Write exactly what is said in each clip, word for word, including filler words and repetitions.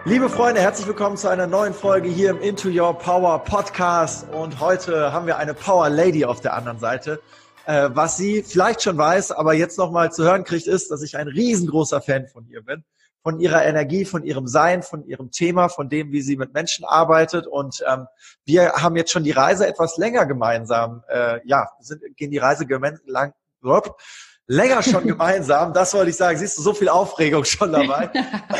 Liebe Freunde, herzlich willkommen zu einer neuen Folge hier im Into Your Power Podcast. Und heute haben wir eine Power Lady auf der anderen Seite. Äh, was sie vielleicht schon weiß, aber jetzt nochmal zu hören kriegt, ist, dass ich ein riesengroßer Fan von ihr bin. Von ihrer Energie, von ihrem Sein, von ihrem Thema, von dem, wie sie mit Menschen arbeitet. Und ähm, wir haben jetzt schon die Reise etwas länger gemeinsam. Äh, ja, sind, gehen die Reise gemein, lang, länger schon gemeinsam. Das wollte ich sagen. Siehst du, so viel Aufregung schon dabei.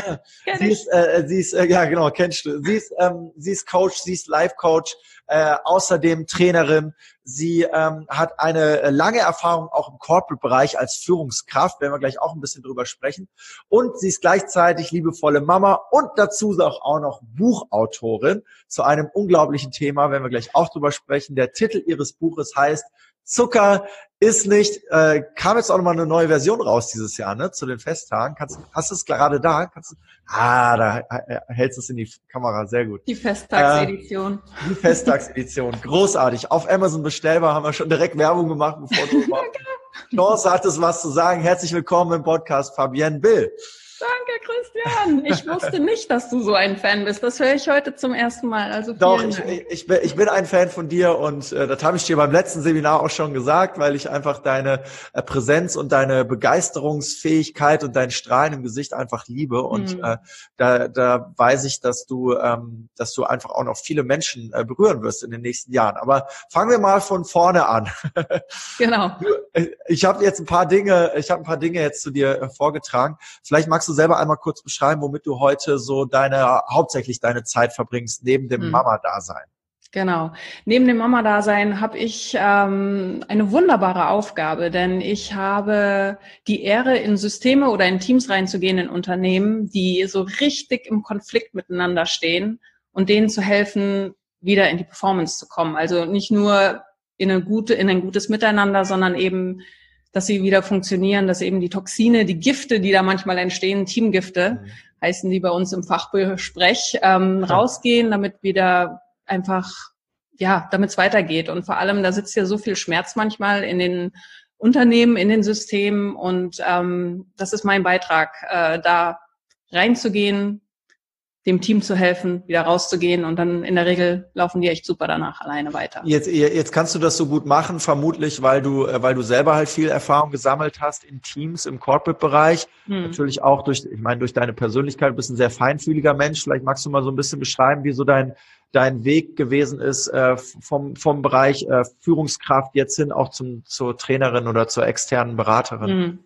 sie ist, äh, sie ist, äh, ja genau, kennst du. Sie ist, ähm, sie ist Coach, sie ist Life-Coach, äh, außerdem Trainerin. Sie ähm, hat eine lange Erfahrung auch im Corporate-Bereich als Führungskraft, werden wir gleich auch ein bisschen drüber sprechen. Und sie ist gleichzeitig liebevolle Mama und dazu auch noch Buchautorin zu einem unglaublichen Thema, werden wir gleich auch drüber sprechen. Der Titel ihres Buches heißt Zucker ist nicht, äh, kam jetzt auch nochmal eine neue Version raus dieses Jahr, ne, zu den Festtagen. Kannst, hast du es gerade da? Kannst du, ah, da äh, hältst du es in die Kamera, sehr gut. Die Festtagsedition. Äh, die Festtagsedition, großartig. Auf Amazon bestellbar, haben wir schon direkt Werbung gemacht, bevor du überhaupt Chance hattest, was zu sagen. Herzlich willkommen im Podcast, Fabienne Bill. Danke, Christian. Ich wusste nicht, dass du so ein Fan bist. Das höre ich heute zum ersten Mal. Also Doch, ich, ich, bin, ich bin ein Fan von dir und äh, das habe ich dir beim letzten Seminar auch schon gesagt, weil ich einfach deine äh, Präsenz und deine Begeisterungsfähigkeit und dein Strahlen im Gesicht einfach liebe. Und mhm. äh, da, da weiß ich, dass du, ähm, dass du einfach auch noch viele Menschen äh, berühren wirst in den nächsten Jahren. Aber fangen wir mal von vorne an. Genau. Ich habe jetzt ein paar Dinge, ich habe ein paar Dinge jetzt zu dir äh, vorgetragen. Vielleicht magst du selber einmal kurz beschreiben, womit du heute so deine, hauptsächlich deine Zeit verbringst, neben dem hm. Mama-Dasein. Genau. Neben dem Mama-Dasein habe ich ähm, eine wunderbare Aufgabe, denn ich habe die Ehre, in Systeme oder in Teams reinzugehen, in Unternehmen, die so richtig im Konflikt miteinander stehen und denen zu helfen, wieder in die Performance zu kommen. Also nicht nur in eine gute, in ein gutes Miteinander, sondern eben dass sie wieder funktionieren, dass eben die Toxine, die Gifte, die da manchmal entstehen, Teamgifte, mhm. heißen die bei uns im Fachsprech, ähm, ja. rausgehen, damit wieder einfach, ja, damit es weitergeht. Und vor allem, da sitzt ja so viel Schmerz manchmal in den Unternehmen, in den Systemen. Und ähm, das ist mein Beitrag, äh, da reinzugehen, dem Team zu helfen, wieder rauszugehen und dann in der Regel laufen die echt super danach alleine weiter. Jetzt, jetzt kannst du das so gut machen, vermutlich, weil du, weil du selber halt viel Erfahrung gesammelt hast in Teams, im Corporate-Bereich. Hm. Natürlich auch durch, ich meine, durch deine Persönlichkeit, du bist ein sehr feinfühliger Mensch. Vielleicht magst du mal so ein bisschen beschreiben, wie so dein, dein Weg gewesen ist, äh, vom, vom Bereich äh, Führungskraft jetzt hin auch zum, zur Trainerin oder zur externen Beraterin. Hm.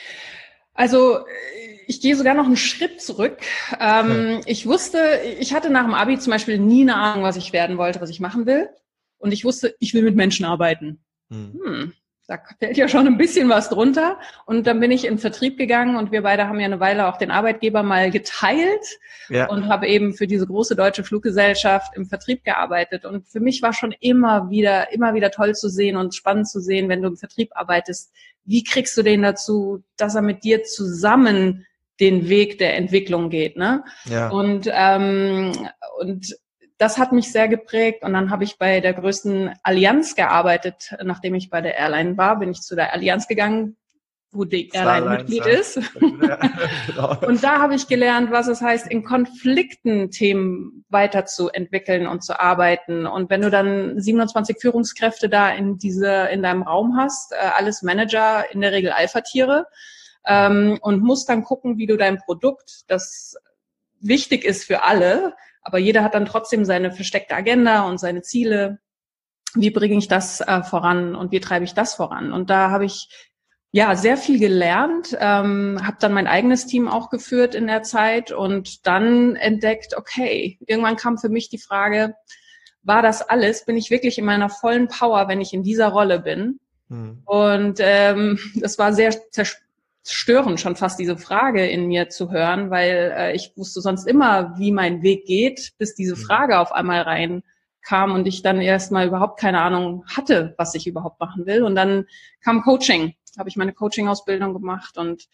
Also, ich gehe sogar noch einen Schritt zurück. Ähm, ich wusste, ich hatte nach dem Abi zum Beispiel nie eine Ahnung, was ich werden wollte, was ich machen will. Und ich wusste, ich will mit Menschen arbeiten. Hm. Hm, da fällt ja schon ein bisschen was drunter. Und dann bin ich in den Vertrieb gegangen und wir beide haben ja eine Weile auch den Arbeitgeber mal geteilt ja. und habe eben für diese große deutsche Fluggesellschaft im Vertrieb gearbeitet. Und für mich war schon immer wieder, immer wieder toll zu sehen und spannend zu sehen, wenn du im Vertrieb arbeitest. Wie kriegst du den dazu, dass er mit dir zusammen den Weg der Entwicklung geht, ne? Ja. Und ähm, und das hat mich sehr geprägt. Und dann habe ich bei der größten Allianz gearbeitet. Nachdem ich bei der Airline war, bin ich zu der Allianz gegangen, wo die Airline Mitglied ist. Ja, genau. Und da habe ich gelernt, was es heißt, in Konflikten Themen weiterzuentwickeln und zu arbeiten. Und wenn du dann siebenundzwanzig Führungskräfte da in diese in deinem Raum hast, äh, alles Manager, in der Regel Alpha-Tiere, ähm, und musst dann gucken, wie du dein Produkt, das wichtig ist für alle, aber jeder hat dann trotzdem seine versteckte Agenda und seine Ziele. Wie bringe ich das äh, voran und wie treibe ich das voran? Und da habe ich ja sehr viel gelernt, ähm, habe dann mein eigenes Team auch geführt in der Zeit und dann entdeckt, okay, irgendwann kam für mich die Frage, war das alles? Bin ich wirklich in meiner vollen Power, wenn ich in dieser Rolle bin? Mhm. Und ähm, das war sehr zerstörend. Störend schon fast diese Frage in mir zu hören, weil äh, ich wusste sonst immer, wie mein Weg geht, bis diese Frage auf einmal reinkam und ich dann erstmal überhaupt keine Ahnung hatte, was ich überhaupt machen will. Und dann kam Coaching, habe ich meine Coaching-Ausbildung gemacht und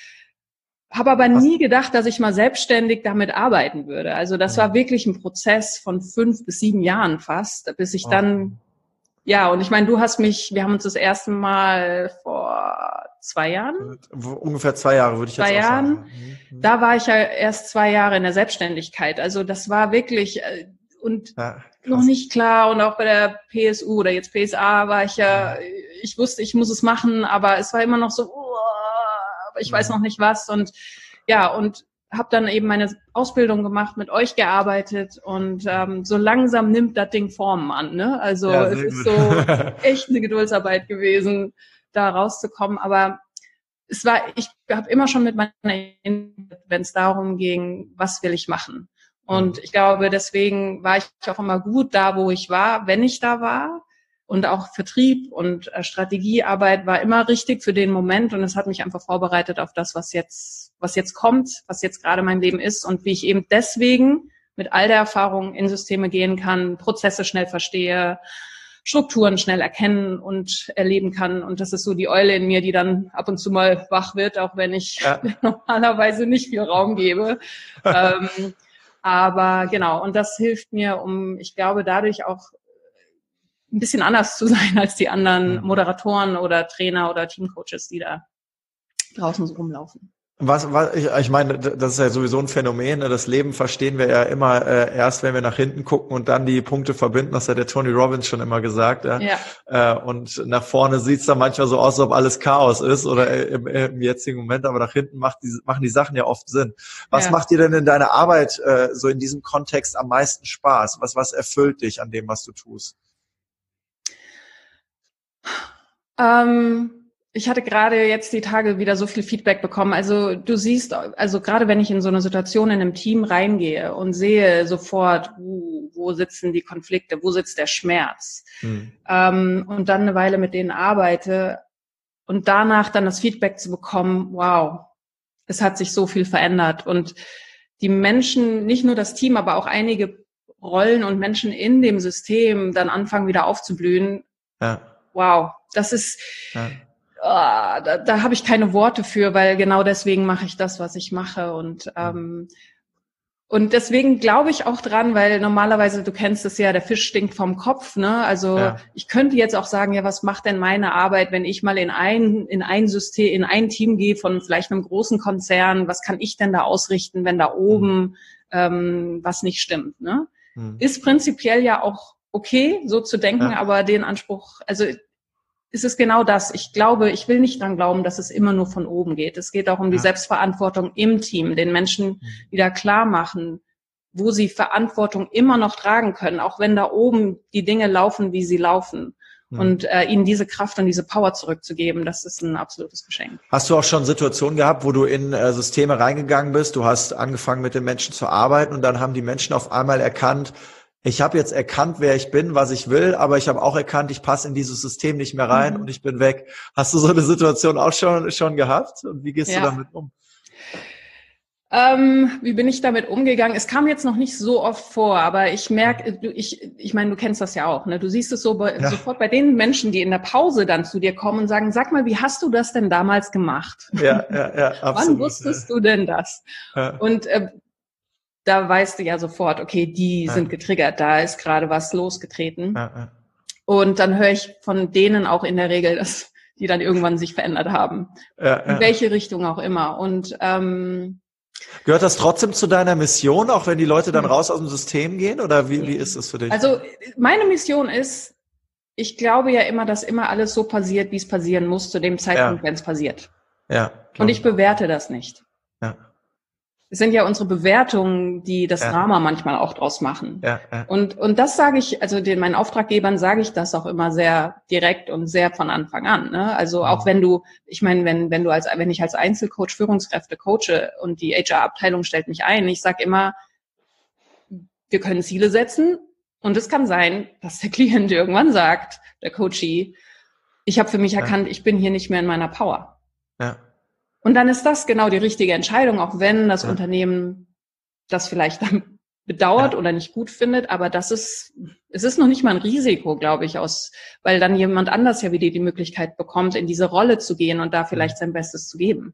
habe aber nie gedacht, dass ich mal selbstständig damit arbeiten würde. Also das war wirklich ein Prozess von fünf bis sieben Jahren fast, bis ich dann, ja, und ich meine, du hast mich, wir haben uns das erste Mal vor zwei Jahren. Ungefähr zwei Jahre würde ich jetzt zwei auch Jahren. sagen. Mhm. Da war ich ja erst zwei Jahre in der Selbstständigkeit. Also das war wirklich äh, und Ja, noch nicht klar. Und auch bei der P S U oder jetzt P S A war ich ja, ich wusste, ich muss es machen, aber es war immer noch so, oh, aber ich weiß noch nicht was. Und ja, und habe dann eben meine Ausbildung gemacht, mit euch gearbeitet und ähm, so langsam nimmt das Ding Formen an. Ne? Also Ja, es sehr ist gut. so echt eine Geduldsarbeit gewesen, da rauszukommen. Aber es war, ich habe immer schon mit meiner, wenn es darum ging, was will ich machen. Und ich glaube, deswegen war ich auch immer gut da, wo ich war, wenn ich da war. Und auch Vertrieb und äh, Strategiearbeit war immer richtig für den Moment. Und es hat mich einfach vorbereitet auf das, was jetzt, was jetzt kommt, was jetzt gerade mein Leben ist und wie ich eben deswegen mit all der Erfahrung in Systeme gehen kann, Prozesse schnell verstehe, Strukturen schnell erkennen und erleben kann. Und das ist so die Eule in mir, die dann ab und zu mal wach wird, auch wenn ich ja. normalerweise nicht viel Raum gebe. ähm, aber genau, und das hilft mir, um, ich glaube, dadurch auch ein bisschen anders zu sein als die anderen Moderatoren oder Trainer oder Teamcoaches, die da draußen so rumlaufen. Was, was ich, ich meine, das ist ja sowieso ein Phänomen. Das Leben verstehen wir ja immer äh, erst, wenn wir nach hinten gucken und dann die Punkte verbinden. Das hat der Tony Robbins schon immer gesagt. Ja. Ja. Äh, und nach vorne sieht's dann manchmal so aus, als ob alles Chaos ist oder im, im jetzigen Moment. Aber nach hinten macht die, machen die Sachen ja oft Sinn. Was ja. macht dir denn in deiner Arbeit äh, so in diesem Kontext am meisten Spaß? Was, was erfüllt dich an dem, was du tust? Ähm, ich hatte gerade jetzt die Tage wieder so viel Feedback bekommen. Also du siehst, also gerade wenn ich in so eine Situation in einem Team reingehe und sehe sofort, wo, wo sitzen die Konflikte, wo sitzt der Schmerz, hm. ähm, und dann eine Weile mit denen arbeite und danach dann das Feedback zu bekommen, wow, es hat sich so viel verändert und die Menschen, nicht nur das Team, aber auch einige Rollen und Menschen in dem System dann anfangen wieder aufzublühen. Ja. Wow, das ist, ja. oh, da, da habe ich keine Worte für, weil genau deswegen mache ich das, was ich mache. Und ähm, und deswegen glaube ich auch dran, weil normalerweise, du kennst es ja, der Fisch stinkt vom Kopf, ne? Also ja. ich könnte jetzt auch sagen, ja, was macht denn meine Arbeit, wenn ich mal in ein in ein System, in ein Team gehe von vielleicht einem großen Konzern, was kann ich denn da ausrichten, wenn da oben mhm. ähm, was nicht stimmt, ne? Mhm. Ist prinzipiell ja auch okay, so zu denken, ja. aber den Anspruch, also ist es genau das. Ich glaube, ich will nicht dran glauben, dass es immer nur von oben geht. Es geht auch um die ja. Selbstverantwortung im Team, den Menschen wieder klar machen, wo sie Verantwortung immer noch tragen können, auch wenn da oben die Dinge laufen, wie sie laufen. Mhm. Und äh, ihnen diese Kraft und diese Power zurückzugeben, das ist ein absolutes Geschenk. Hast du auch schon Situationen gehabt, wo du in äh, Systeme reingegangen bist, du hast angefangen mit den Menschen zu arbeiten und dann haben die Menschen auf einmal erkannt, ich habe jetzt erkannt, wer ich bin, was ich will, aber ich habe auch erkannt, ich passe in dieses System nicht mehr rein mhm. und ich bin weg. Hast du so eine Situation auch schon schon gehabt? Und wie gehst ja. du damit um? Ähm, wie bin ich damit umgegangen? Es kam jetzt noch nicht so oft vor, aber ich merke, ich, ich meine, du kennst das ja auch, ne? Du siehst es so bei, ja. sofort bei den Menschen, die in der Pause dann zu dir kommen und sagen, sag mal, wie hast du das denn damals gemacht? Ja, ja, ja, absolut. Wann wusstest ja. du denn das? Ja. Und äh, da weißt du ja sofort, okay, die ja. sind getriggert, da ist gerade was losgetreten. Ja, ja. Und dann höre ich von denen auch in der Regel, dass die dann irgendwann sich verändert haben. Ja, ja. In welche Richtung auch immer. Und ähm, gehört das trotzdem zu deiner Mission, auch wenn die Leute dann raus aus dem System gehen? Oder wie, wie ist das für dich? Also meine Mission ist, ich glaube ja immer, dass immer alles so passiert, wie es passieren muss, zu dem Zeitpunkt, ja. wenn es passiert. Ja. Und ich bewerte das nicht. Ja. Es sind ja unsere Bewertungen, die das ja. Drama manchmal auch draus machen. Ja, ja. Und und das sage ich, also den meinen Auftraggebern sage ich das auch immer sehr direkt und sehr von Anfang an. Ne? Also auch wenn du, ich meine, wenn wenn du als wenn ich als Einzelcoach Führungskräfte coache und die H R-Abteilung stellt mich ein, ich sage immer, wir können Ziele setzen und es kann sein, dass der Klient irgendwann sagt, der Coachee, ich habe für mich erkannt, ja. ich bin hier nicht mehr in meiner Power. Ja. Und dann ist das genau die richtige Entscheidung, auch wenn das ja. Unternehmen das vielleicht dann bedauert ja. oder nicht gut findet. Aber das ist, es ist noch nicht mal ein Risiko, glaube ich, aus, weil dann jemand anders ja wieder die Möglichkeit bekommt, in diese Rolle zu gehen und da vielleicht sein Bestes zu geben.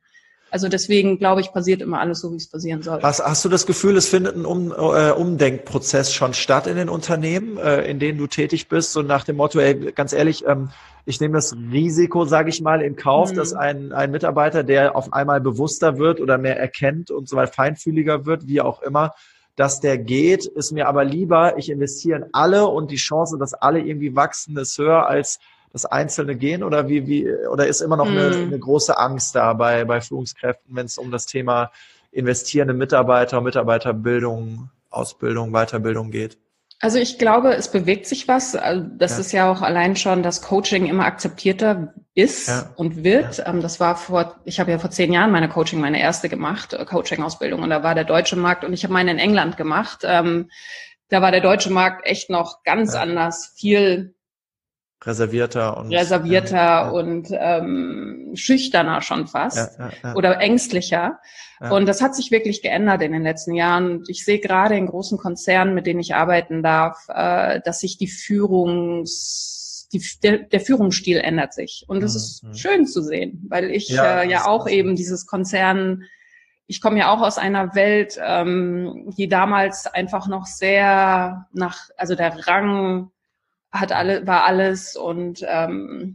Also deswegen, glaube ich, passiert immer alles so, wie es passieren soll. Hast, hast du das Gefühl, es findet ein um, äh, Umdenkprozess schon statt in den Unternehmen, äh, in denen du tätig bist? So nach dem Motto, ey, ganz ehrlich, ähm, ich nehme das Risiko, sage ich mal, in Kauf, mhm. dass ein, ein Mitarbeiter, der auf einmal bewusster wird oder mehr erkennt und so weiter, feinfühliger wird, wie auch immer, dass der geht, ist mir aber lieber, ich investiere in alle und die Chance, dass alle irgendwie wachsen, ist höher als das Einzelne gehen, oder wie, wie, oder ist immer noch mm. eine, eine große Angst da bei, bei Führungskräften, wenn es um das Thema investierende Mitarbeiter, Mitarbeiterbildung, Ausbildung, Weiterbildung geht? Also ich glaube, es bewegt sich was. Das ja. ist ja auch allein schon, dass Coaching immer akzeptierter ist ja. und wird. Ja. Das war vor, ich habe ja vor zehn Jahren meine Coaching, meine erste gemacht, Coaching-Ausbildung, und da war der deutsche Markt, und ich habe meine in England gemacht. Da war der deutsche Markt echt noch ganz ja. anders, viel reservierter und reservierter ja, ja. und ähm, schüchterner schon fast ja, ja, ja. oder ängstlicher. Ja. Und das hat sich wirklich geändert in den letzten Jahren. Ich sehe gerade in großen Konzernen, mit denen ich arbeiten darf, äh, dass sich die Führungs die, der, der Führungsstil ändert sich. Und das mhm. ist mhm. schön zu sehen, weil ich ja, äh, ja auch eben dieses Konzern, ich komme ja auch aus einer Welt, ähm, die damals einfach noch sehr nach, also der Rang hat alle, war alles, und ähm,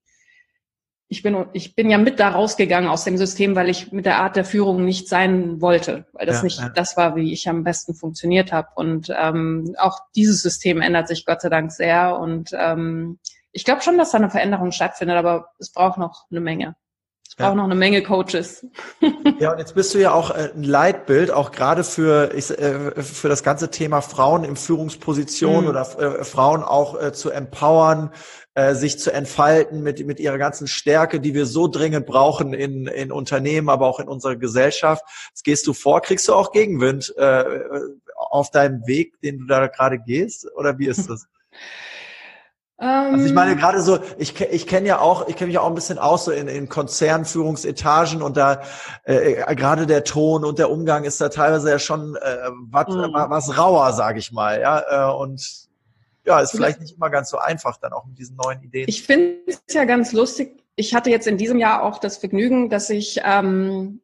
ich bin ich bin ja mit da rausgegangen aus dem System, weil ich mit der Art der Führung nicht sein wollte, weil das ja, nicht ja. das war, wie ich am besten funktioniert habe. Und ähm, auch dieses System ändert sich Gott sei Dank sehr, und ähm, ich glaube schon, dass da eine Veränderung stattfindet, aber es braucht noch eine Menge. Es braucht ja. noch eine Menge Coaches. Ja, und jetzt bist du ja auch äh, ein Leitbild, auch gerade für ich, äh, für das ganze Thema Frauen in Führungspositionen mhm. oder äh, Frauen auch äh, zu empowern, äh, sich zu entfalten mit mit ihrer ganzen Stärke, die wir so dringend brauchen in in Unternehmen, aber auch in unserer Gesellschaft. Jetzt gehst du vor, kriegst du auch Gegenwind äh, auf deinem Weg, den du da gerade gehst, oder wie ist das? Also ich meine gerade so, ich ich kenne ja auch, ich kenne mich auch ein bisschen aus so in, in Konzernführungsetagen, und da äh, gerade der Ton und der Umgang ist da teilweise ja schon äh, was, mhm. was rauer, sage ich mal, ja, äh, und ja, ist vielleicht nicht immer ganz so einfach dann auch mit diesen neuen Ideen. Ich finde es ja ganz lustig. Ich hatte jetzt in diesem Jahr auch das Vergnügen, dass ich ähm,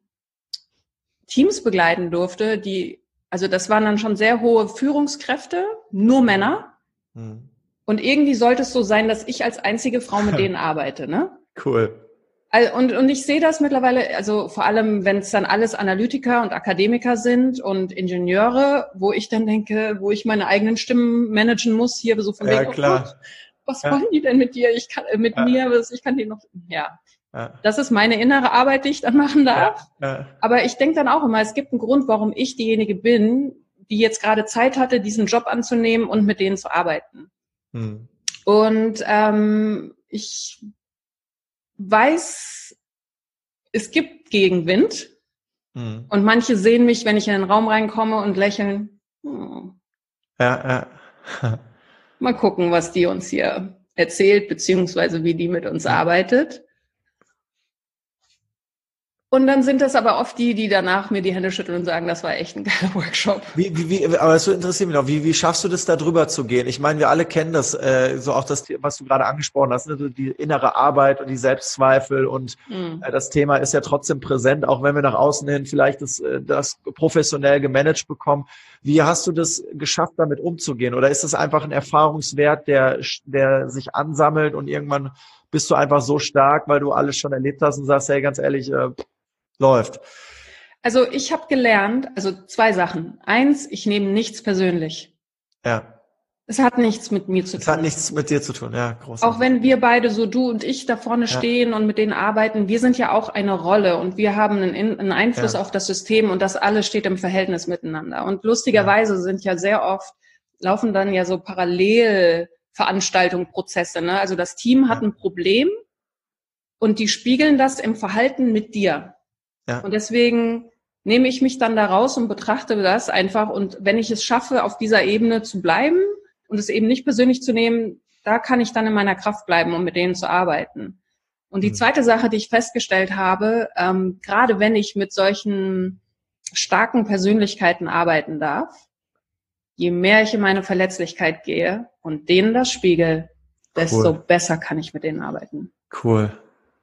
Teams begleiten durfte, die, also das waren dann schon sehr hohe Führungskräfte, nur Männer. Mhm. Und irgendwie sollte es so sein, dass ich als einzige Frau mit denen arbeite, ne? Cool. Also, und, und ich sehe das mittlerweile, also vor allem, wenn es dann alles Analytiker und Akademiker sind und Ingenieure, wo ich dann denke, wo ich meine eigenen Stimmen managen muss, hier so von ja, wegen, klar. oh Gott, was ja. wollen die denn mit dir? Ich kann äh, mit ja. mir, ich kann die noch, ja. ja. Das ist meine innere Arbeit, die ich dann machen darf. Ja. Ja. Aber ich denke dann auch immer, es gibt einen Grund, warum ich diejenige bin, die jetzt gerade Zeit hatte, diesen Job anzunehmen und mit denen zu arbeiten. Hm. Und ähm, ich weiß, es gibt Gegenwind, hm. und manche sehen mich, wenn ich in den Raum reinkomme, und lächeln. Hm. Ja, ja. Mal gucken, was die uns hier erzählt, beziehungsweise wie die mit uns hm. arbeitet. Und dann sind das aber oft die, die danach mir die Hände schütteln und sagen, das war echt ein geiler Workshop. Wie, wie, wie, aber das interessiert mich noch, wie, wie schaffst du das, da drüber zu gehen? Ich meine, wir alle kennen das, äh, so auch das, was du gerade angesprochen hast, ne? So die innere Arbeit und die Selbstzweifel, und mhm. äh, das Thema ist ja trotzdem präsent, auch wenn wir nach außen hin vielleicht das, das professionell gemanagt bekommen. Wie hast du das geschafft, damit umzugehen? Oder ist es einfach ein Erfahrungswert, der, der sich ansammelt, und irgendwann bist du einfach so stark, weil du alles schon erlebt hast und sagst, hey, ganz ehrlich, äh, läuft. Also ich habe gelernt, also zwei Sachen. Eins, ich nehme nichts persönlich. Ja. Es hat nichts mit mir zu es tun. Es hat nichts mit dir zu tun, ja, großartig. Auch wenn wir beide, so du und ich, da vorne ja. stehen und mit denen arbeiten, wir sind ja auch eine Rolle, und wir haben einen, einen Einfluss ja. auf das System, und das alles steht im Verhältnis miteinander. Und lustigerweise ja. sind ja sehr oft, laufen dann ja so Parallelveranstaltungen, Prozesse, ne? Also das Team hat ja. ein Problem, und die spiegeln das im Verhalten mit dir. Ja. Und deswegen nehme ich mich dann da raus und betrachte das einfach. Und wenn ich es schaffe, auf dieser Ebene zu bleiben und es eben nicht persönlich zu nehmen, da kann ich dann in meiner Kraft bleiben, um mit denen zu arbeiten. Und die mhm. zweite Sache, die ich festgestellt habe, ähm, gerade wenn ich mit solchen starken Persönlichkeiten arbeiten darf, je mehr ich in meine Verletzlichkeit gehe und denen das spiegel, desto cool. besser kann ich mit denen arbeiten. Cool.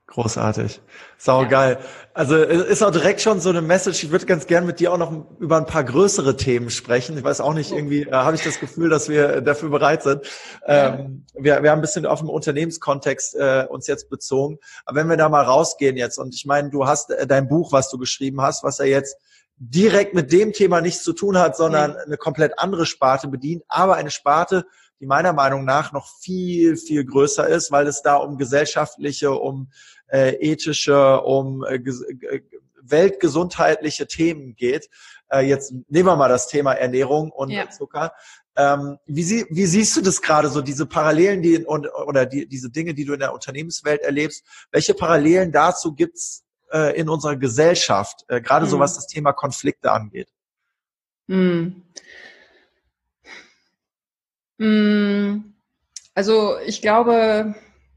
Großartig. Sau geil. Also ist auch direkt schon so eine Message. Ich würde ganz gern mit dir auch noch über ein paar größere Themen sprechen. Ich weiß auch nicht, irgendwie äh, habe ich das Gefühl, dass wir dafür bereit sind. Ja. Ähm, wir, wir haben ein bisschen auf den Unternehmenskontext äh, uns jetzt bezogen. Aber wenn wir da mal rausgehen jetzt, und ich meine, du hast äh, dein Buch, was du geschrieben hast, was ja jetzt direkt mit dem Thema nichts zu tun hat, sondern eine komplett andere Sparte bedient, aber eine Sparte, die meiner Meinung nach noch viel, viel größer ist, weil es da um gesellschaftliche, um äh, ethische, um äh, äh, weltgesundheitliche Themen geht. Äh, jetzt nehmen wir mal das Thema Ernährung und ja. Zucker. Ähm, wie, sie, wie siehst du das gerade so, diese Parallelen, die und oder die, diese Dinge, die du in der Unternehmenswelt erlebst? Welche Parallelen dazu gibt's äh, in unserer Gesellschaft, äh, gerade mhm. so was das Thema Konflikte angeht? Mhm. Also ich glaube,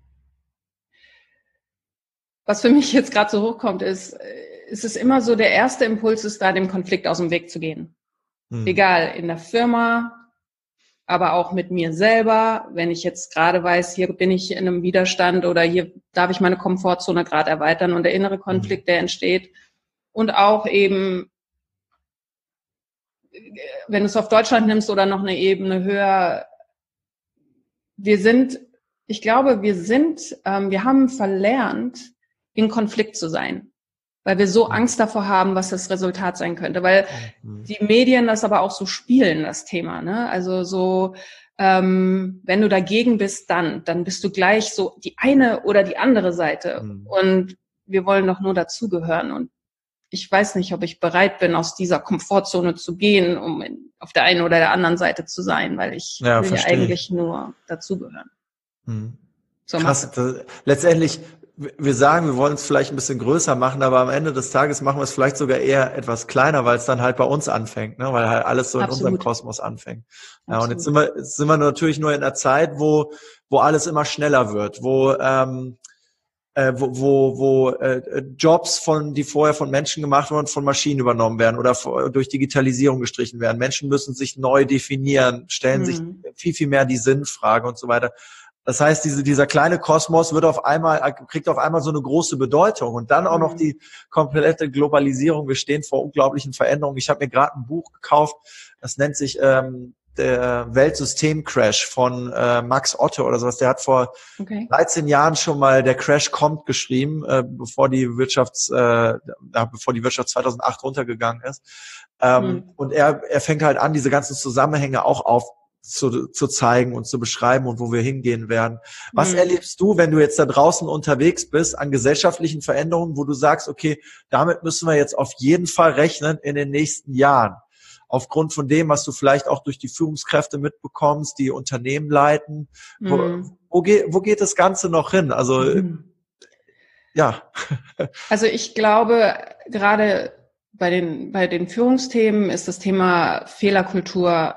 was für mich jetzt gerade so hochkommt, ist, es ist immer so, der erste Impuls ist da, dem Konflikt aus dem Weg zu gehen. Hm. Egal, in der Firma, aber auch mit mir selber, wenn ich jetzt gerade weiß, hier bin ich in einem Widerstand oder hier darf ich meine Komfortzone gerade erweitern und der innere Konflikt, hm. der entsteht. Und auch eben, wenn du es auf Deutschland nimmst oder noch eine Ebene höher, wir sind, ich glaube, wir sind, ähm, wir haben verlernt, in Konflikt zu sein, weil wir so Angst davor haben, was das Resultat sein könnte, weil mhm. die Medien das aber auch so spielen, das Thema, ne? Also so, ähm, wenn du dagegen bist, dann, dann bist du gleich so die eine oder die andere Seite mhm. und wir wollen doch nur dazugehören und ich weiß nicht, ob ich bereit bin, aus dieser Komfortzone zu gehen, um in, auf der einen oder der anderen Seite zu sein, weil ich ja, will ja eigentlich nur dazugehören. Hm. So krass. Das, letztendlich, wir sagen, wir wollen es vielleicht ein bisschen größer machen, aber am Ende des Tages machen wir es vielleicht sogar eher etwas kleiner, weil es dann halt bei uns anfängt, ne? Weil halt alles so in Absolut. Unserem Kosmos anfängt. Ja, und jetzt sind wir, jetzt sind wir natürlich nur in einer Zeit, wo, wo alles immer schneller wird, wo, ähm, Äh, wo wo, wo äh, Jobs von die vorher von Menschen gemacht wurden, von Maschinen übernommen werden oder vor, durch Digitalisierung gestrichen werden. Menschen müssen sich neu definieren, stellen mhm. sich viel viel mehr die Sinnfrage und so weiter. Das heißt, diese dieser kleine Kosmos wird auf einmal kriegt auf einmal so eine große Bedeutung und dann auch mhm. noch die komplette Globalisierung. Wir stehen vor unglaublichen Veränderungen. Ich habe mir gerade ein Buch gekauft, das nennt sich ähm, der Weltsystemcrash von äh, Max Otte oder sowas. Der hat vor okay. dreizehn Jahren schon mal Der Crash kommt geschrieben, äh, bevor die Wirtschafts, äh, bevor die Wirtschaft zweitausendacht runtergegangen ist. Ähm, mhm. Und er, er fängt halt an, diese ganzen Zusammenhänge auch auf zu, zu zeigen und zu beschreiben und wo wir hingehen werden. Was mhm. erlebst du, wenn du jetzt da draußen unterwegs bist an gesellschaftlichen Veränderungen, wo du sagst, okay, damit müssen wir jetzt auf jeden Fall rechnen in den nächsten Jahren? Aufgrund von dem, was du vielleicht auch durch die Führungskräfte mitbekommst, die Unternehmen leiten. Mhm. Wo, wo, geht, wo geht das Ganze noch hin? Also, mhm. ja. Also ich glaube, gerade bei den, bei den Führungsthemen ist das Thema Fehlerkultur ja.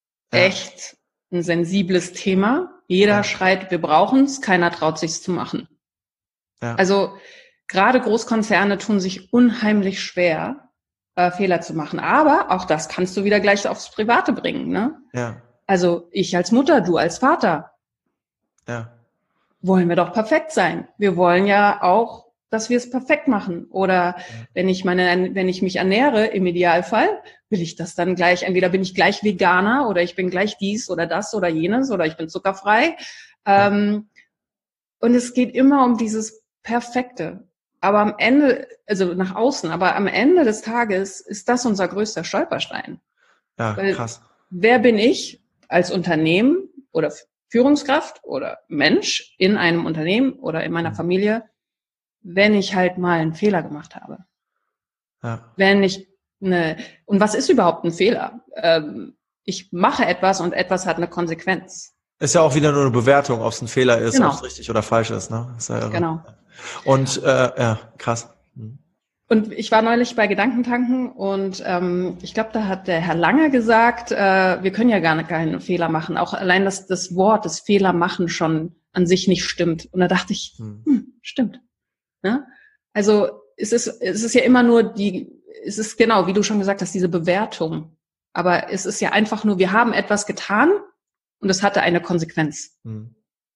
echt ein sensibles Thema. Jeder ja. schreit, wir brauchen es, keiner traut sich's zu machen. Ja. Also gerade Großkonzerne tun sich unheimlich schwer, Äh, Fehler zu machen. Aber auch das kannst du wieder gleich aufs Private bringen, ne? Ja. Also ich als Mutter, du als Vater. Ja. Wollen wir doch perfekt sein. Wir wollen ja auch, dass wir es perfekt machen. Oder ja. wenn ich meine, wenn ich mich ernähre, im Idealfall, will ich das dann gleich, entweder bin ich gleich Veganer oder ich bin gleich dies oder das oder jenes oder ich bin zuckerfrei. Ja. Ähm, und es geht immer um dieses Perfekte. Aber am Ende, also nach außen, aber am Ende des Tages ist das unser größter Stolperstein. Ja, Weil krass. Wer bin ich als Unternehmen oder Führungskraft oder Mensch in einem Unternehmen oder in meiner mhm. Familie, wenn ich halt mal einen Fehler gemacht habe? Ja. Wenn ich eine, und was ist überhaupt ein Fehler? Ähm, ich mache etwas und etwas hat eine Konsequenz. Ist ja auch wieder nur eine Bewertung, ob es ein Fehler ist, genau. ob es richtig oder falsch ist, ne? Ist ja irre. Genau. Und äh, ja, krass. Mhm. Und ich war neulich bei Gedankentanken und ähm, ich glaube, da hat der Herr Langer gesagt, äh, wir können ja gar nicht keinen Fehler machen. Auch allein das, das Wort, das Fehler machen schon an sich nicht stimmt. Und da dachte ich, mhm. hm, stimmt. Ne? Also es ist, es ist ja immer nur die, es ist genau, wie du schon gesagt hast, diese Bewertung. Aber es ist ja einfach nur, wir haben etwas getan und es hatte eine Konsequenz. Mhm.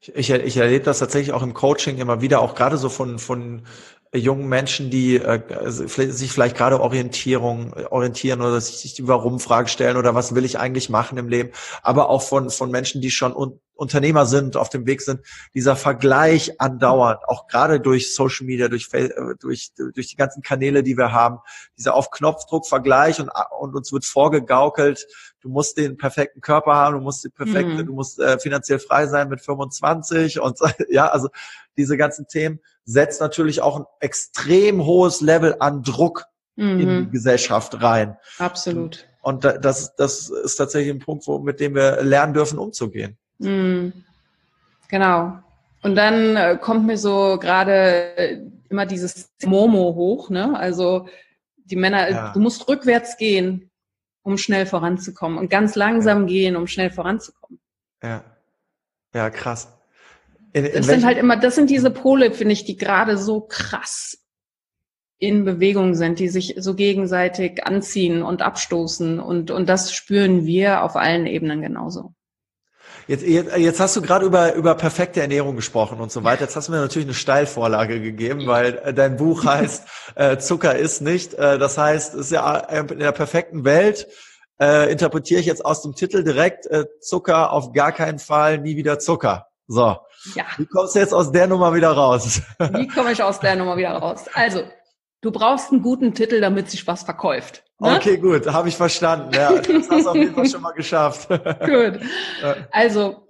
Ich, ich, ich erlebe das tatsächlich auch im Coaching immer wieder, auch gerade so von, von jungen Menschen, die äh, sich vielleicht gerade Orientierung orientieren oder sich die Warum-Frage stellen oder was will ich eigentlich machen im Leben, aber auch von von Menschen, die schon un Unternehmer sind, auf dem Weg sind, dieser Vergleich andauernd, auch gerade durch Social Media, durch durch durch die ganzen Kanäle, die wir haben, dieser auf Knopfdruck Vergleich und und uns wird vorgegaukelt, du musst den perfekten Körper haben, du musst die perfekte, mhm. du musst äh, finanziell frei sein mit fünfundzwanzig und ja, also diese ganzen Themen setzt natürlich auch ein extrem hohes Level an Druck mhm. in die Gesellschaft rein. Absolut. Und das, das ist tatsächlich ein Punkt, wo, mit dem wir lernen dürfen, umzugehen. Mhm. Genau. Und dann äh, kommt mir so gerade äh, immer dieses Momo hoch, ne? Also die Männer, ja. du musst rückwärts gehen, um schnell voranzukommen und ganz langsam ja. gehen, um schnell voranzukommen. Ja, ja, krass. In, in das sind halt immer, das sind diese Pole, finde ich, die gerade so krass in Bewegung sind, die sich so gegenseitig anziehen und abstoßen und und das spüren wir auf allen Ebenen genauso. Jetzt, jetzt, jetzt hast du gerade über über perfekte Ernährung gesprochen und so weiter. Jetzt hast du mir natürlich eine Steilvorlage gegeben, weil äh, dein Buch heißt äh, Zucker ist nicht. Äh, das heißt, es ist ja in der perfekten Welt. Äh, interpretiere ich jetzt aus dem Titel direkt äh, Zucker auf gar keinen Fall, nie wieder Zucker. So. Ja. Wie kommst du jetzt aus der Nummer wieder raus? Wie komme ich aus der Nummer wieder raus? Also, du brauchst einen guten Titel, damit sich was verkauft. Ne? Okay, gut, habe ich verstanden. Ja, das hast du auf jeden Fall schon mal geschafft. Gut. Also,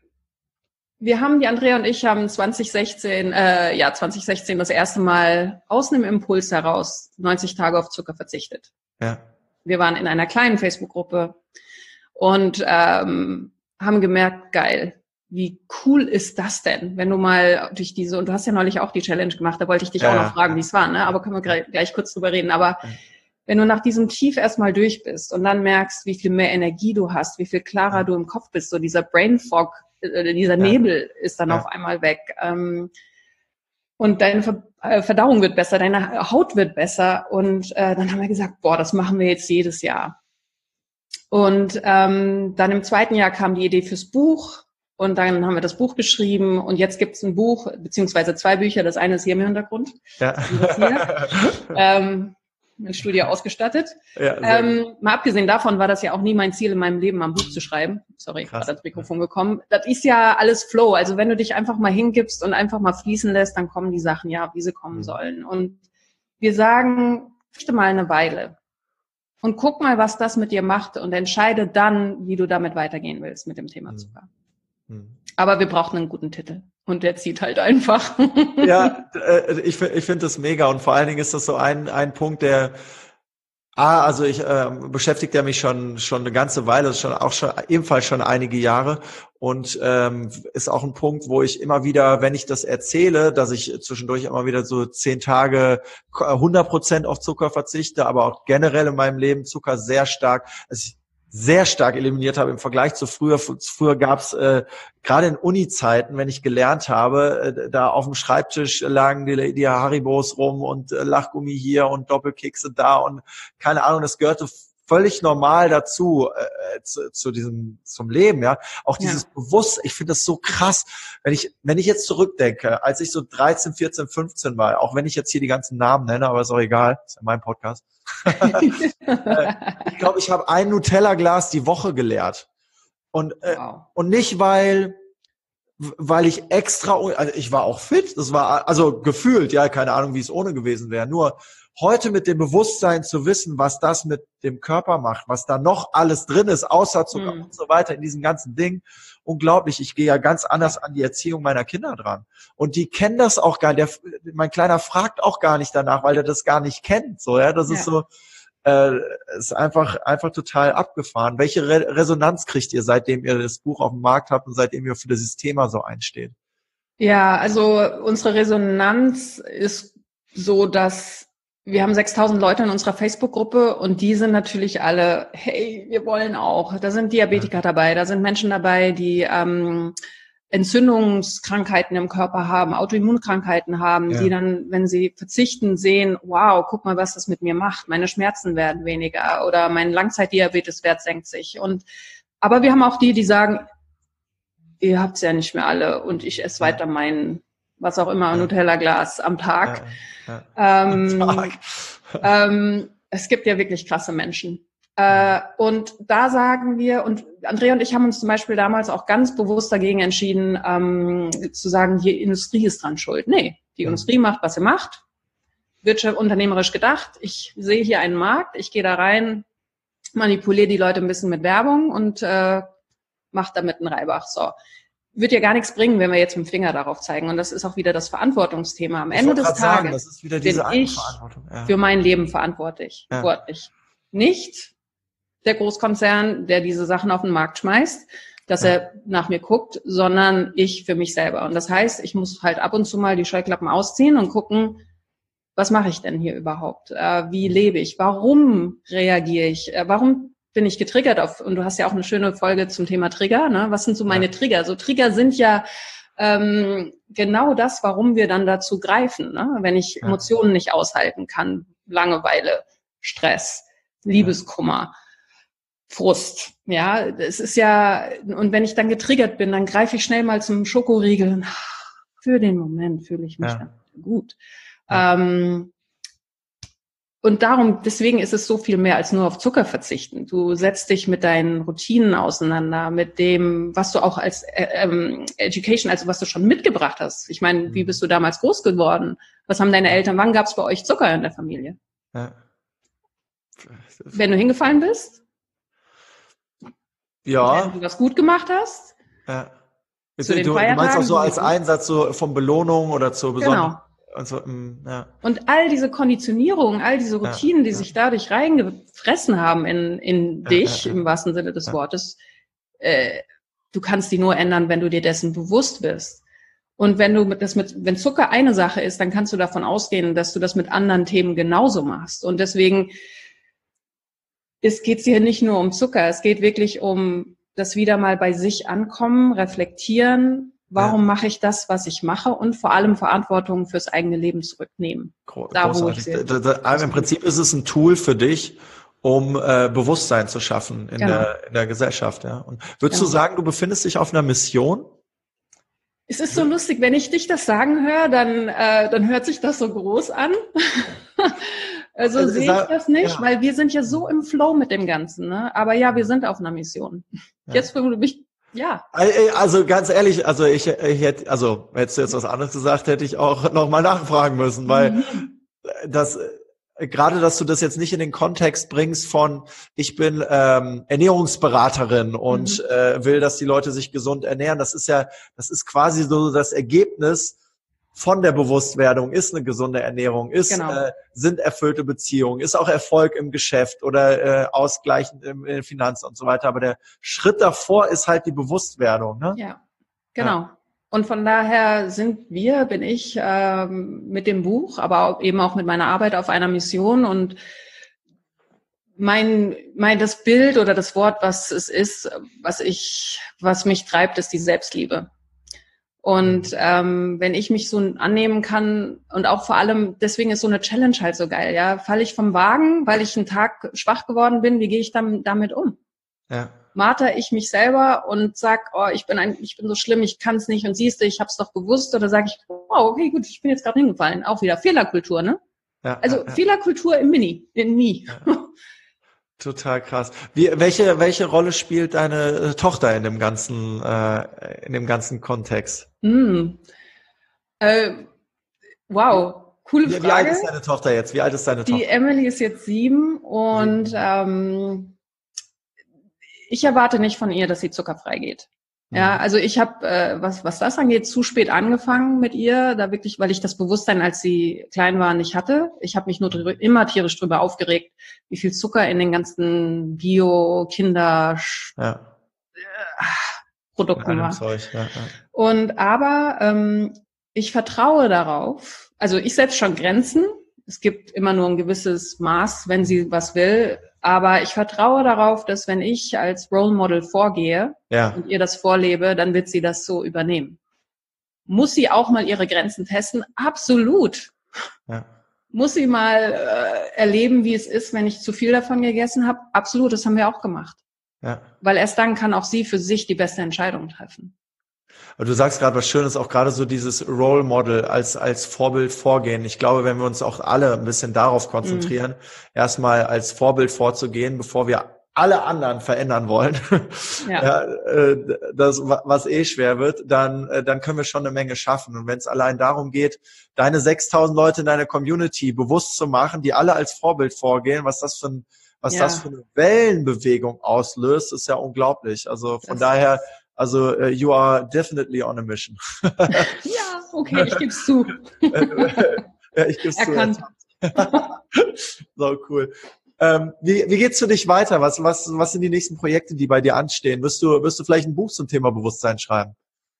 wir haben, die Andrea und ich haben zwanzig sechzehn, äh, ja, zwanzig sechzehn das erste Mal aus einem Impuls heraus neunzig Tage auf Zucker verzichtet. Ja. Wir waren in einer kleinen Facebook-Gruppe und ähm, haben gemerkt, geil, wie cool ist das denn, wenn du mal durch diese, und du hast ja neulich auch die Challenge gemacht, da wollte ich dich ja, auch noch fragen, wie es war, ne? Aber können wir gleich, gleich kurz drüber reden. Aber ja. wenn du nach diesem Tief erstmal durch bist und dann merkst, wie viel mehr Energie du hast, wie viel klarer ja. du im Kopf bist, so dieser Brain Fog, äh, dieser Nebel ja. ist dann ja. auf einmal weg. Ähm, und deine Ver äh, Verdauung wird besser, deine Haut wird besser. Und äh, dann haben wir gesagt, boah, das machen wir jetzt jedes Jahr. Und ähm, dann im zweiten Jahr kam die Idee fürs Buch. Und dann haben wir das Buch geschrieben und jetzt gibt es ein Buch, beziehungsweise zwei Bücher. Das eine ist hier im Hintergrund. Ja. Hier. ähm, mit Studio ausgestattet. Ja, ähm, mal abgesehen davon war das ja auch nie mein Ziel in meinem Leben, ein Buch zu schreiben. Sorry, gerade ans Mikrofon gekommen. Das ist ja alles Flow. Also wenn du dich einfach mal hingibst und einfach mal fließen lässt, dann kommen die Sachen ja, wie sie kommen mhm. sollen. Und wir sagen, richte mal eine Weile und guck mal, was das mit dir macht und entscheide dann, wie du damit weitergehen willst mit dem Thema mhm. Zucker. Aber wir brauchen einen guten Titel. Und der zieht halt einfach. Ja, äh, ich, ich finde das mega. Und vor allen Dingen ist das so ein, ein Punkt, der, ah, also ich äh, beschäftigt ja mich schon schon eine ganze Weile, das ist schon auch schon ebenfalls schon einige Jahre. Und ähm, ist auch ein Punkt, wo ich immer wieder, wenn ich das erzähle, dass ich zwischendurch immer wieder so zehn Tage hundert Prozent auf Zucker verzichte, aber auch generell in meinem Leben Zucker sehr stark, also ich, sehr stark eliminiert habe im Vergleich zu früher. Früher gab's äh, gerade in Uni-Zeiten, wenn ich gelernt habe, äh, da auf dem Schreibtisch lagen die, die Haribos rum und äh, Lachgummi hier und Doppelkekse da und keine Ahnung, das gehörte völlig normal dazu, äh, zu, zu diesem, zum Leben, ja. Auch dieses ja. Bewusst, ich finde das so krass, wenn ich, wenn ich jetzt zurückdenke, als ich so dreizehn, vierzehn, fünfzehn war, auch wenn ich jetzt hier die ganzen Namen nenne, aber ist auch egal, ist ja mein Podcast. Ich glaube, ich habe ein Nutella-Glas die Woche geleert. Und, äh, wow. und nicht, weil, weil ich extra, also ich war auch fit, das war, also gefühlt, ja, keine Ahnung, wie es ohne gewesen wäre. Nur heute mit dem Bewusstsein zu wissen, was das mit dem Körper macht, was da noch alles drin ist, außer Zucker mhm. und so weiter in diesem ganzen Ding. Unglaublich. Ich gehe ja ganz anders an die Erziehung meiner Kinder dran. Und die kennen das auch gar nicht. Der, mein Kleiner fragt auch gar nicht danach, weil er das gar nicht kennt. So, ja, das ja. ist so, äh, ist einfach, einfach total abgefahren. Welche Re- Resonanz kriegt ihr, seitdem ihr das Buch auf dem Markt habt und seitdem ihr für dieses Thema so einsteht? Ja, also unsere Resonanz ist so, dass wir haben sechstausend Leute in unserer Facebook-Gruppe und die sind natürlich alle, hey, wir wollen auch. Da sind Diabetiker dabei, da sind Menschen dabei, die ähm, Entzündungskrankheiten im Körper haben, Autoimmunkrankheiten haben, ja. die dann, wenn sie verzichten, sehen, wow, guck mal, was das mit mir macht. Meine Schmerzen werden weniger oder mein Langzeitdiabeteswert senkt sich. Und aber wir haben auch die, die sagen, ihr habt's ja nicht mehr alle und ich esse weiter mein, was auch immer, Nutella-Glas am Tag. Ja, ja. Ähm, am Tag. ähm, es gibt ja wirklich krasse Menschen. Äh, und da sagen wir, und Andrea und ich haben uns zum Beispiel damals auch ganz bewusst dagegen entschieden, ähm, zu sagen, die Industrie ist dran schuld. Nee, die mhm. Industrie macht, was sie macht. Wirtschaft unternehmerisch gedacht. Ich sehe hier einen Markt, ich gehe da rein, manipuliere die Leute ein bisschen mit Werbung und äh, mache damit einen Reibach. So. Wird ja gar nichts bringen, wenn wir jetzt mit dem Finger darauf zeigen. Und das ist auch wieder das Verantwortungsthema. Am ich Ende des Tages sagen, das ist wieder diese bin ich ja. für mein Leben verantwortlich. Ja. verantwortlich. Nicht der Großkonzern, der diese Sachen auf den Markt schmeißt, dass ja. er nach mir guckt, sondern ich für mich selber. Und das heißt, ich muss halt ab und zu mal die Scheuklappen ausziehen und gucken, was mache ich denn hier überhaupt? Äh, wie lebe ich? Warum reagiere ich? Äh, warum bin ich getriggert auf? Und du hast ja auch eine schöne Folge zum Thema Trigger. Ne? Was sind so meine ja. Trigger? So Trigger sind ja ähm, genau das, warum wir dann dazu greifen. Ne? Wenn ich ja. Emotionen nicht aushalten kann, Langeweile, Stress, Liebeskummer, Frust. Ja, es ist ja, und wenn ich dann getriggert bin, dann greife ich schnell mal zum Schokoriegel und für den Moment fühle ich mich ja. dann gut. Ja. Ähm, und darum, deswegen ist es so viel mehr als nur auf Zucker verzichten. Du setzt dich mit deinen Routinen auseinander, mit dem, was du auch als äh, ähm, Education, also was du schon mitgebracht hast. Ich meine, wie bist du damals groß geworden? Was haben deine Eltern, wann gab es bei euch Zucker in der Familie? Ja. Wenn du hingefallen bist? Ja. Wenn du was gut gemacht hast? Ja. Zu den du, du meinst auch so als Einsatz so von Belohnung oder zur besonderen... Genau. Und, so, ja. und all diese Konditionierungen, all diese Routinen, ja, die ja. sich dadurch reingefressen haben in, in ja, dich, ja, ja. im wahrsten Sinne des ja. Wortes, äh, du kannst die nur ändern, wenn du dir dessen bewusst bist. Und wenn du das mit, wenn Zucker eine Sache ist, dann kannst du davon ausgehen, dass du das mit anderen Themen genauso machst. Und deswegen es geht hier nicht nur um Zucker, es geht wirklich um das wieder mal bei sich ankommen, reflektieren. Warum ja. mache ich das, was ich mache? Und vor allem Verantwortung fürs eigene Leben zurücknehmen. Großartig. Da, wo ich sehe. Da, da, Im Prinzip ist es ein Tool für dich, um äh, Bewusstsein zu schaffen in, genau. der, in der Gesellschaft. Ja. Und würdest genau. du sagen, du befindest dich auf einer Mission? Es ist so lustig, wenn ich dich das sagen höre, dann, äh, dann hört sich das so groß an. also, also sehe ich das nicht, ja. weil wir sind ja so im Flow mit dem Ganzen. Ne? Aber ja, wir sind auf einer Mission. Ja. Jetzt, wo du mich Ja. Also ganz ehrlich, also ich, ich hätte, also hättest du jetzt was anderes gesagt, hätte ich auch nochmal nachfragen müssen, weil mhm. das, gerade, dass du das jetzt nicht in den Kontext bringst von, ich bin ähm, Ernährungsberaterin und mhm. äh, will, dass die Leute sich gesund ernähren. Das ist ja, das ist quasi so das Ergebnis von der Bewusstwerdung, ist eine gesunde Ernährung, ist genau. äh, sind erfüllte Beziehungen, ist auch Erfolg im Geschäft oder äh, Ausgleichen im, in Finanzen und so weiter. Aber der Schritt davor ist halt die Bewusstwerdung. Ne? Ja, genau. Ja. Und von daher sind wir, bin ich ähm, mit dem Buch, aber auch, eben auch mit meiner Arbeit auf einer Mission. Und mein, mein das Bild oder das Wort, was es ist, was ich, was mich treibt, ist die Selbstliebe. Und ähm, wenn ich mich so annehmen kann und auch vor allem, deswegen ist so eine Challenge halt so geil, ja, falle ich vom Wagen, weil ich einen Tag schwach geworden bin, wie gehe ich dann damit um? Ja. Marter ich mich selber und sag, oh, ich bin ein, ich bin so schlimm, ich kann es nicht und siehst du, ich hab's doch gewusst, oder sage ich, oh, okay, gut, ich bin jetzt gerade hingefallen, auch wieder Fehlerkultur, ne? Ja, also ja, ja. Fehlerkultur im Mini, in Me. Ja. Total krass. Wie, welche, welche Rolle spielt deine äh, Tochter in dem ganzen, äh, in dem ganzen Kontext? Mm. Äh, wow, coole Frage. Wie, wie alt ist deine Tochter jetzt? Wie alt ist deine Tochter? Die Emily ist jetzt sieben und sieben. Ähm, ich erwarte nicht von ihr, dass sie zuckerfrei geht. Ja, also ich habe, äh, was was das angeht, zu spät angefangen mit ihr, da wirklich, weil ich das Bewusstsein, als sie klein war, nicht hatte. Ich habe mich nur drüber, immer tierisch drüber aufgeregt, wie viel Zucker in den ganzen Bio-Kinder-Produkten ja. äh, war. Zeug, ja, ja. Und aber ähm, ich vertraue darauf, also ich setze schon Grenzen. Es gibt immer nur ein gewisses Maß, wenn sie was will. Aber ich vertraue darauf, dass wenn ich als Role Model vorgehe ja. und ihr das vorlebe, dann wird sie das so übernehmen. Muss sie auch mal ihre Grenzen testen? Absolut. Ja. Muss sie mal äh, erleben, wie es ist, wenn ich zu viel davon gegessen habe? Absolut, das haben wir auch gemacht. Ja. Weil erst dann kann auch sie für sich die beste Entscheidung treffen. Aber du sagst gerade was Schönes, auch gerade so dieses Role Model als, als Vorbild vorgehen. Ich glaube, wenn wir uns auch alle ein bisschen darauf konzentrieren, mhm. erstmal als Vorbild vorzugehen, bevor wir alle anderen verändern wollen, ja. ja, das, was eh schwer wird, dann, dann können wir schon eine Menge schaffen. Und wenn es allein darum geht, deine sechstausend Leute in deiner Community bewusst zu machen, die alle als Vorbild vorgehen, was das für ein, was ja. das für eine Wellenbewegung auslöst, ist ja unglaublich. Also von das daher, also uh, you are definitely on a mission. Ja, okay, ich geb's zu. Ja, ich geb's Erkannt. zu. So cool. Ähm, wie, wie geht's für dich weiter? Was, was, was sind die nächsten Projekte, die bei dir anstehen? Wirst du, wirst du vielleicht ein Buch zum Thema Bewusstsein schreiben?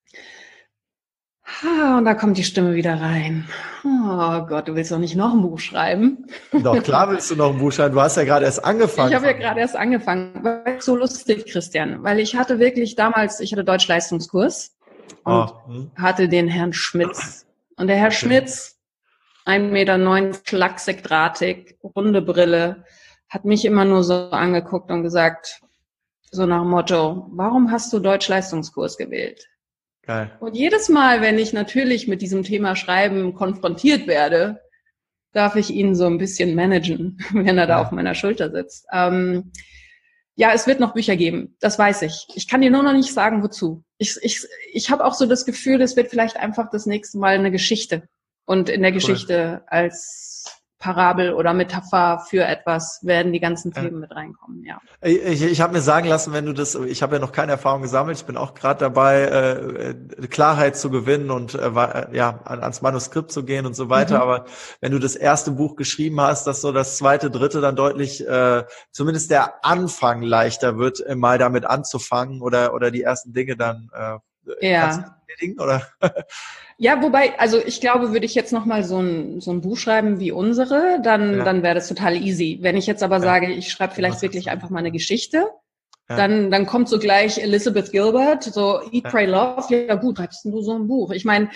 Ah, und da kommt die Stimme wieder rein. Oh Gott, du willst doch nicht noch ein Buch schreiben? Doch, klar willst du noch ein Buch schreiben. Du hast ja gerade erst angefangen. Ich habe ja gerade erst angefangen. War so lustig, Christian, weil ich hatte wirklich damals, ich hatte Deutschleistungskurs und oh, hm. hatte den Herrn Schmitz. Und der Herr okay. Schmitz, ein Meter neun, schlagsigdrahtig, runde Brille, hat mich immer nur so angeguckt und gesagt, so nach dem Motto, warum hast du Deutschleistungskurs gewählt? Geil. Und jedes Mal, wenn ich natürlich mit diesem Thema Schreiben konfrontiert werde, darf ich ihn so ein bisschen managen, wenn er da ja. auf meiner Schulter sitzt. Ähm, ja, es wird noch Bücher geben, das weiß ich. Ich kann dir nur noch nicht sagen, wozu. Ich, ich, ich habe auch so das Gefühl, es wird vielleicht einfach das nächste Mal eine Geschichte. Und in der cool. Geschichte als Parabel oder Metapher für etwas werden die ganzen Themen ja. mit reinkommen, ja. Ich, ich habe mir sagen lassen, wenn du das, ich habe ja noch keine Erfahrung gesammelt, ich bin auch gerade dabei, äh, Klarheit zu gewinnen und äh, ja ans Manuskript zu gehen und so weiter. Mhm. Aber wenn du das erste Buch geschrieben hast, dass so das zweite, dritte dann deutlich, äh, zumindest der Anfang leichter wird, mal damit anzufangen oder oder die ersten Dinge dann äh, ja. kannst du erledigen, oder? Ja, wobei, also ich glaube, würde ich jetzt nochmal so ein, so ein Buch schreiben wie unsere, dann, ja. dann wäre das total easy. Wenn ich jetzt aber ja. sage, ich schreibe vielleicht wirklich einfach mal eine Geschichte, ja. dann, dann kommt so gleich Elizabeth Gilbert, so Eat, Pray, Love. Ja gut, schreibst du so ein Buch? Ich meine,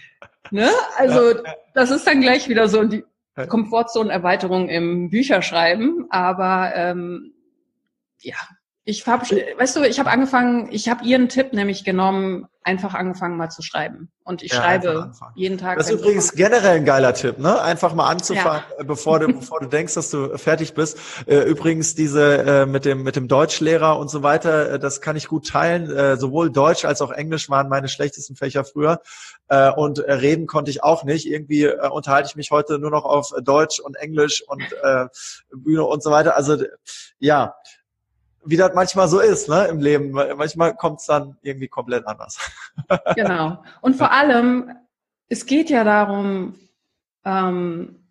ne, also ja. das ist dann gleich wieder so die Komfortzone-Erweiterung im Bücherschreiben, aber ähm, ja. Ich habe, weißt du, ich habe angefangen, ich habe ihren Tipp nämlich genommen, einfach angefangen mal zu schreiben. Und ich ja, schreibe jeden Tag. Das ist übrigens generell ein geiler Tipp, ne? Einfach mal anzufangen, ja. bevor du, bevor du denkst, dass du fertig bist. Übrigens diese mit dem mit dem Deutschlehrer und so weiter, das kann ich gut teilen. Sowohl Deutsch als auch Englisch waren meine schlechtesten Fächer früher. Und reden konnte ich auch nicht. Irgendwie unterhalte ich mich heute nur noch auf Deutsch und Englisch und Bühne und so weiter. Also ja. Wie das manchmal so ist, ne, im Leben. Manchmal kommt es dann irgendwie komplett anders. Genau. Und vor allem, es geht ja darum, ähm,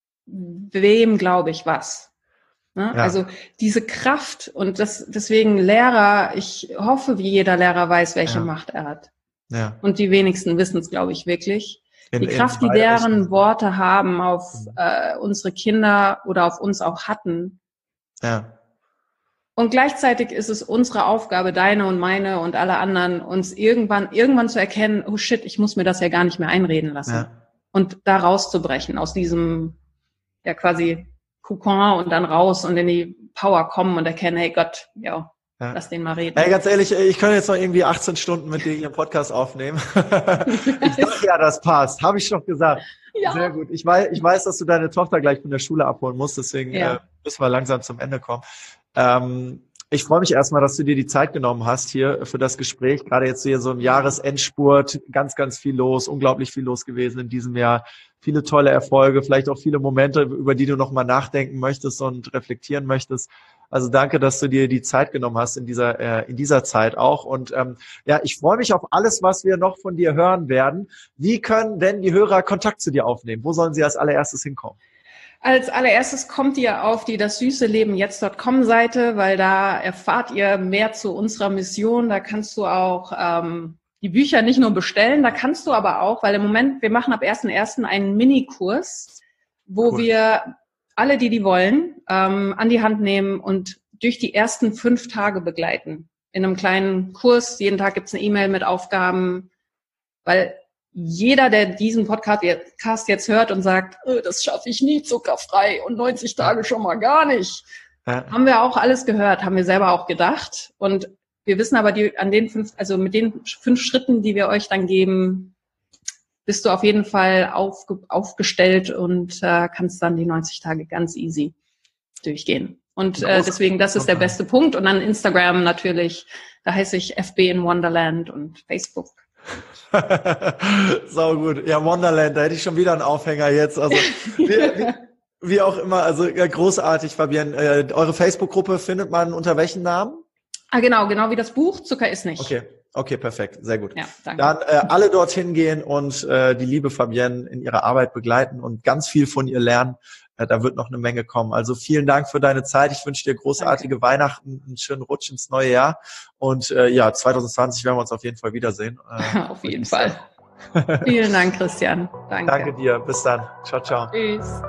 wem glaube ich was. Ne? Ja. Also diese Kraft und das deswegen Lehrer, ich hoffe, wie jeder Lehrer weiß, welche ja. Macht er hat. Ja. Und die wenigsten wissen es, glaube ich, wirklich. In, die Kraft, die deren Worte haben auf äh, unsere Kinder oder auf uns auch hatten. Ja. Und gleichzeitig ist es unsere Aufgabe, deine und meine und alle anderen, uns irgendwann irgendwann zu erkennen, oh shit, ich muss mir das ja gar nicht mehr einreden lassen. Ja. Und da rauszubrechen aus diesem, ja quasi Kokon und dann raus und in die Power kommen und erkennen, hey Gott, ja, ja. lass den mal reden. Hey, ganz ehrlich, ich könnte jetzt noch irgendwie achtzehn Stunden mit dir hier im Podcast aufnehmen. Ich sag ja, das passt. Habe ich doch gesagt. Ja. Sehr gut. Ich weiß, ich weiß, dass du deine Tochter gleich von der Schule abholen musst, deswegen ja. äh, müssen wir langsam zum Ende kommen. Ähm, ich freue mich erstmal, dass du dir die Zeit genommen hast hier für das Gespräch. Gerade jetzt hier so im Jahresendspurt, ganz, ganz viel los, unglaublich viel los gewesen in diesem Jahr. Viele tolle Erfolge, vielleicht auch viele Momente, über die du nochmal nachdenken möchtest und reflektieren möchtest. Also danke, dass du dir die Zeit genommen hast in dieser äh, in dieser Zeit auch. Und ähm, ja, ich freue mich auf alles, was wir noch von dir hören werden. Wie können denn die Hörer Kontakt zu dir aufnehmen? Wo sollen sie als allererstes hinkommen? Als allererstes kommt ihr auf die das süße Leben jetzt Punkt com Seite, weil da erfahrt ihr mehr zu unserer Mission. Da kannst du auch ähm, die Bücher nicht nur bestellen, da kannst du aber auch, weil im Moment, wir machen ab ersten ersten einen Minikurs, wo cool. wir alle, die die wollen, ähm, an die Hand nehmen und durch die ersten fünf Tage begleiten. In einem kleinen Kurs, jeden Tag gibt's eine E-Mail mit Aufgaben, weil jeder, der diesen Podcast jetzt hört und sagt, oh, das schaffe ich nie zuckerfrei und neunzig Tage schon mal gar nicht, ja. haben wir auch alles gehört, haben wir selber auch gedacht. Und Wir wissen aber, die, an den fünf, also mit den fünf Schritten, die wir euch dann geben, bist du auf jeden Fall aufge, aufgestellt und äh, kannst dann die neunzig Tage ganz easy durchgehen. Und äh, deswegen, das ist der beste Punkt. Und dann Instagram natürlich, da heiße ich F B in Wonderland und Facebook. Sau gut. Ja, Wonderland, da hätte ich schon wieder einen Aufhänger jetzt. Also wie, wie, wie auch immer, also ja, großartig, Fabienne. Äh, eure Facebook-Gruppe findet man unter welchen Namen? Ah, genau, genau wie das Buch, Zucker ist nicht. Okay. Okay, perfekt, sehr gut. Ja, danke. Dann äh, alle dorthin gehen und äh, die liebe Fabienne in ihrer Arbeit begleiten und ganz viel von ihr lernen. Äh, da wird noch eine Menge kommen. Also vielen Dank für deine Zeit. Ich wünsche dir großartige danke. Weihnachten, einen schönen Rutsch ins neue Jahr. Und äh, ja, zwanzig zwanzig werden wir uns auf jeden Fall wiedersehen. Äh, auf jeden Fall. Vielen Dank, Christian. Danke. Danke dir. Bis dann. Ciao, ciao. Tschüss.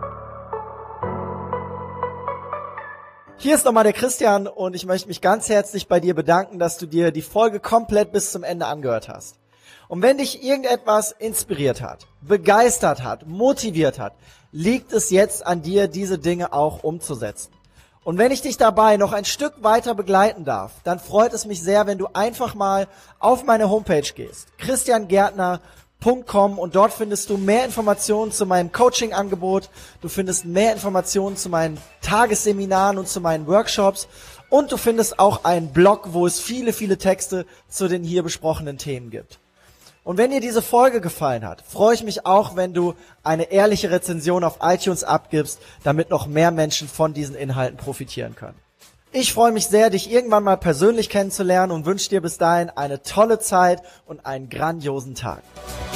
Hier ist nochmal der Christian und ich möchte mich ganz herzlich bei dir bedanken, dass du dir die Folge komplett bis zum Ende angehört hast. Und wenn dich irgendetwas inspiriert hat, begeistert hat, motiviert hat, liegt es jetzt an dir, diese Dinge auch umzusetzen. Und wenn ich dich dabei noch ein Stück weiter begleiten darf, dann freut es mich sehr, wenn du einfach mal auf meine Homepage gehst, christian gärtner punkt com, und dort findest du mehr Informationen zu meinem Coaching-Angebot, du findest mehr Informationen zu meinen Tagesseminaren und zu meinen Workshops und du findest auch einen Blog, wo es viele, viele Texte zu den hier besprochenen Themen gibt. Und wenn dir diese Folge gefallen hat, freue ich mich auch, wenn du eine ehrliche Rezension auf iTunes abgibst, damit noch mehr Menschen von diesen Inhalten profitieren können. Ich freue mich sehr, dich irgendwann mal persönlich kennenzulernen und wünsche dir bis dahin eine tolle Zeit und einen grandiosen Tag.